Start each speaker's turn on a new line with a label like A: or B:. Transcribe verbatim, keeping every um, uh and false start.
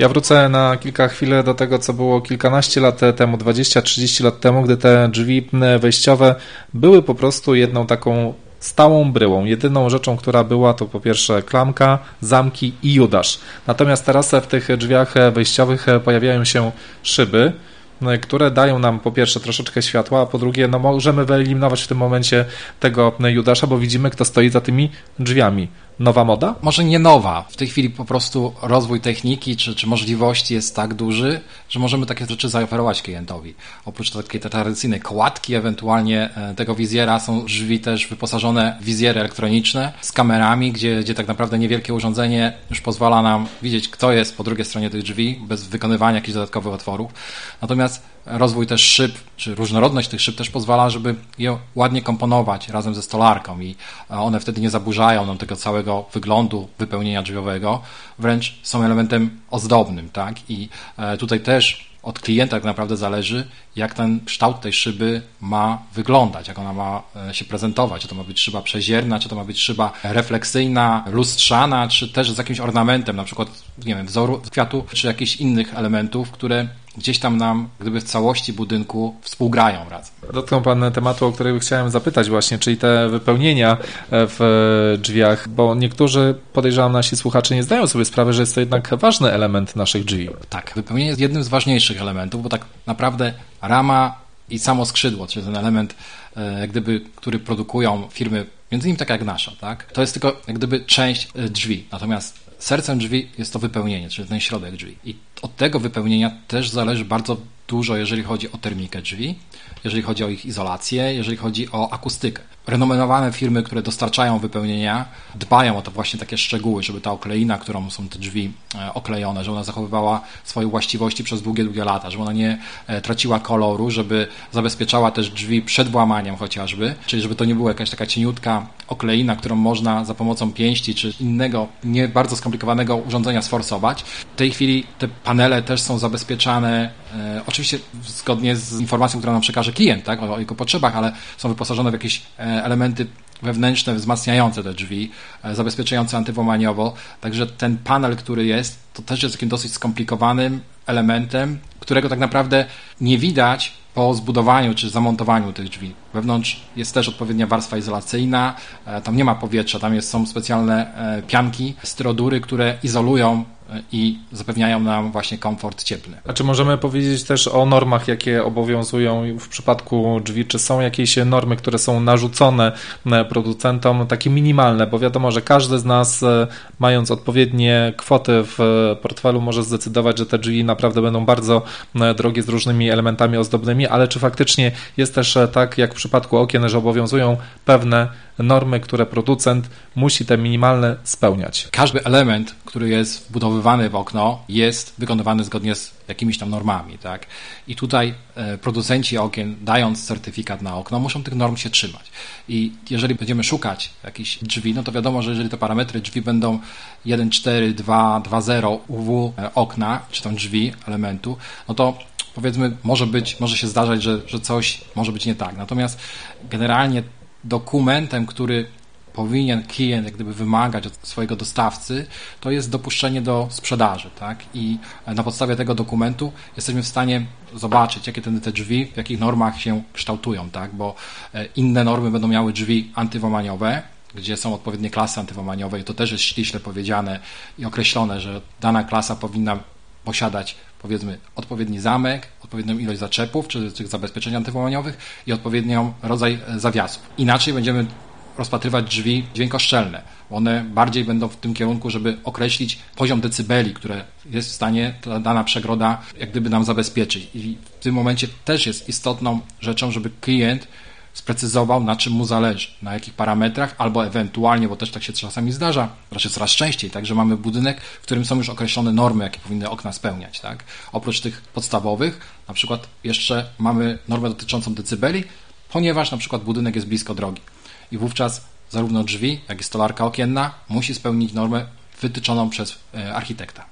A: Ja wrócę na kilka chwil do tego, co było kilkanaście lat temu, dwadzieścia trzydzieści lat temu, gdy te drzwi wejściowe były po prostu jedną taką stałą bryłą. Jedyną rzeczą, która była, to po pierwsze klamka, zamki i Judasz. Natomiast teraz w tych drzwiach wejściowych pojawiają się szyby, które dają nam po pierwsze troszeczkę światła, a po drugie no możemy wyeliminować w tym momencie tego Judasza, bo widzimy, kto stoi za tymi drzwiami. Nowa moda?
B: Może nie nowa. W tej chwili po prostu rozwój techniki czy, czy możliwości jest tak duży, że możemy takie rzeczy zaoferować klientowi. Oprócz takiej tradycyjnej kołatki, ewentualnie tego wizjera, są drzwi też wyposażone w wizjery elektroniczne z kamerami, gdzie, gdzie tak naprawdę niewielkie urządzenie już pozwala nam widzieć, kto jest po drugiej stronie tych drzwi, bez wykonywania jakichś dodatkowych otworów. Natomiast rozwój też szyb, czy różnorodność tych szyb też pozwala, żeby je ładnie komponować razem ze stolarką i one wtedy nie zaburzają nam tego całego wyglądu wypełnienia drzwiowego, wręcz są elementem ozdobnym, tak? I tutaj też od klienta tak naprawdę zależy, jak ten kształt tej szyby ma wyglądać, jak ona ma się prezentować, czy to ma być szyba przezierna, czy to ma być szyba refleksyjna, lustrzana, czy też z jakimś ornamentem, na przykład, nie wiem, wzoru kwiatu, czy jakichś innych elementów, które gdzieś tam nam, gdyby w całości budynku współgrają razem.
A: Dotknął Pan tematu, o który chciałem zapytać właśnie, czyli te wypełnienia w drzwiach, bo niektórzy, podejrzewam, nasi słuchacze nie zdają sobie sprawy, że jest to jednak ważny element naszych drzwi.
B: Tak, wypełnienie jest jednym z ważniejszych elementów, bo tak naprawdę rama i samo skrzydło, czyli ten element, jak gdyby, który produkują firmy, między innymi tak jak nasza, tak? To jest tylko jak gdyby część drzwi, natomiast sercem drzwi jest to wypełnienie, czyli ten środek drzwi. I od tego wypełnienia też zależy bardzo dużo, jeżeli chodzi o termikę drzwi, jeżeli chodzi o ich izolację, jeżeli chodzi o akustykę. Renomenowane firmy, które dostarczają wypełnienia, dbają o to właśnie takie szczegóły, żeby ta okleina, którą są te drzwi oklejone, żeby ona zachowywała swoje właściwości przez długie, długie lata, żeby ona nie traciła koloru, żeby zabezpieczała też drzwi przed włamaniem chociażby, czyli żeby to nie była jakaś taka cieniutka okleina, którą można za pomocą pięści czy innego, nie bardzo skomplikowanego urządzenia sforsować. W tej chwili te panele też są zabezpieczane, e, oczywiście zgodnie z informacją, którą nam przekaże klient, tak, o, o jego potrzebach, ale są wyposażone w jakieś e, elementy wewnętrzne, wzmacniające te drzwi, e, zabezpieczające antywłamaniowo. Także ten panel, który jest, to też jest takim dosyć skomplikowanym elementem, którego tak naprawdę nie widać po zbudowaniu czy zamontowaniu tych drzwi. Wewnątrz jest też odpowiednia warstwa izolacyjna, tam nie ma powietrza, tam jest, są specjalne pianki, styrodury, które izolują i zapewniają nam właśnie komfort cieplny.
A: A czy możemy powiedzieć też o normach, jakie obowiązują w przypadku drzwi? Czy są jakieś normy, które są narzucone producentom, takie minimalne? Bo wiadomo, że każdy z nas, mając odpowiednie kwoty w portfelu, może zdecydować, że te drzwi naprawdę będą bardzo drogie z różnymi elementami ozdobnymi, ale czy faktycznie jest też tak, jak w przypadku okien, że obowiązują pewne normy, które producent musi te minimalne spełniać?
B: Każdy element, który jest wbudowywany w okno, jest wykonywany zgodnie z jakimiś tam normami, tak? I tutaj e, producenci okien, dając certyfikat na okno, muszą tych norm się trzymać. I jeżeli będziemy szukać jakichś drzwi, no to wiadomo, że jeżeli te parametry drzwi będą jeden cztery, dwa, dwa zero U W okna, czy tam drzwi, elementu, no to powiedzmy, może być, może się zdarzać, że, że coś może być nie tak. Natomiast generalnie dokumentem, który powinien klient jak gdyby wymagać od swojego dostawcy, to jest dopuszczenie do sprzedaży, tak? I na podstawie tego dokumentu jesteśmy w stanie zobaczyć, jakie te, te drzwi, w jakich normach się kształtują, tak? Bo inne normy będą miały drzwi antywłamaniowe, gdzie są odpowiednie klasy antywłamaniowe i to też jest ściśle powiedziane i określone, że dana klasa powinna posiadać, powiedzmy, odpowiedni zamek, odpowiednią ilość zaczepów, czy tych zabezpieczeń antywłamaniowych i odpowiednią rodzaj zawiasów. Inaczej będziemy rozpatrywać drzwi dźwiękoszczelne. One bardziej będą w tym kierunku, żeby określić poziom decybeli, które jest w stanie ta dana przegroda jak gdyby nam zabezpieczyć. I w tym momencie też jest istotną rzeczą, żeby klient sprecyzował, na czym mu zależy, na jakich parametrach, albo ewentualnie, bo też tak się czasami zdarza, raczej coraz częściej, tak, że mamy budynek, w którym są już określone normy, jakie powinny okna spełniać, tak. Oprócz tych podstawowych, na przykład jeszcze mamy normę dotyczącą decybeli, ponieważ na przykład budynek jest blisko drogi i wówczas zarówno drzwi, jak i stolarka okienna musi spełnić normę wytyczoną przez architekta.